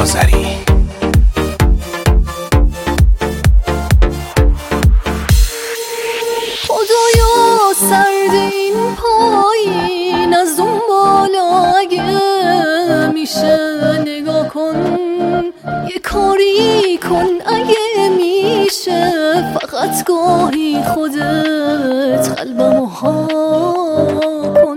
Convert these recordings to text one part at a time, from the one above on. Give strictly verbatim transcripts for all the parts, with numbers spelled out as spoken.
آذری. خدایا سرد این پایین از اون بالا اگه میشه نگاه کن، یه کاری کن اگه میشه، فقط گاهی خودت قلبمو ها کن.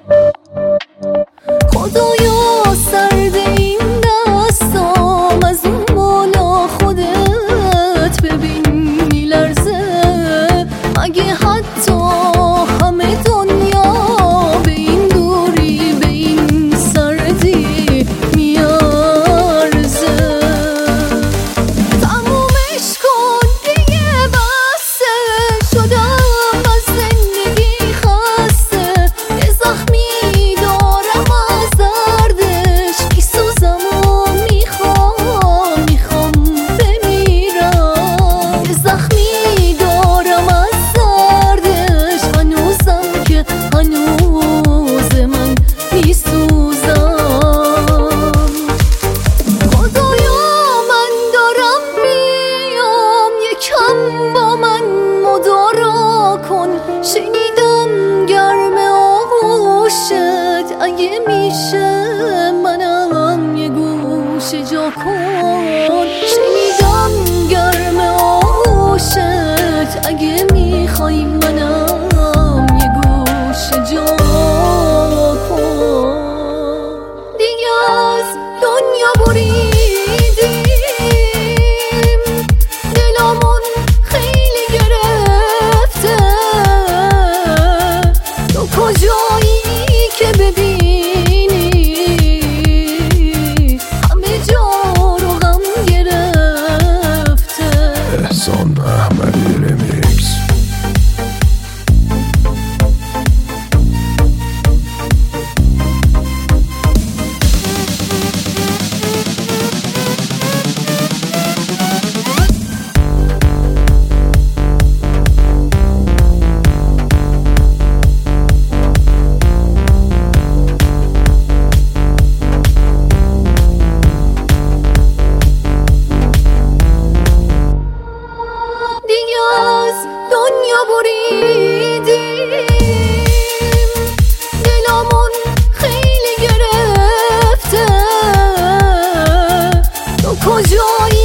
خدایا سرد این دستام از اون بالا خودت ببین میلرزه، اگه حتی همه دنیا به این دوری به این سردی میارزه. تمومش کن دیگه بسه، شدم از زندگی خسته، یه زخمی دارم از دردش میسوزم و میخوام میخوام بمیرم. یه زخمی دارم از دردش هنوزم که هنوز من میسوزم. خدایا من دارم میام، یکم با من مدارا کن، شنیدم گرم آغوشت، اگه میشه منم یه گوشه جا کن. شنیدم گرم آغوشت، اگه میخوای منم یه گوشه جا کن. دیگه از دنیا بریدیم، دلمون خیلی گرفته، تو کجایی که ببینی همه جا رو غم گرفته. احسان احمدی رمیکس. دنیا بریدیم، دلمون خیلی گرفته، تو کجایی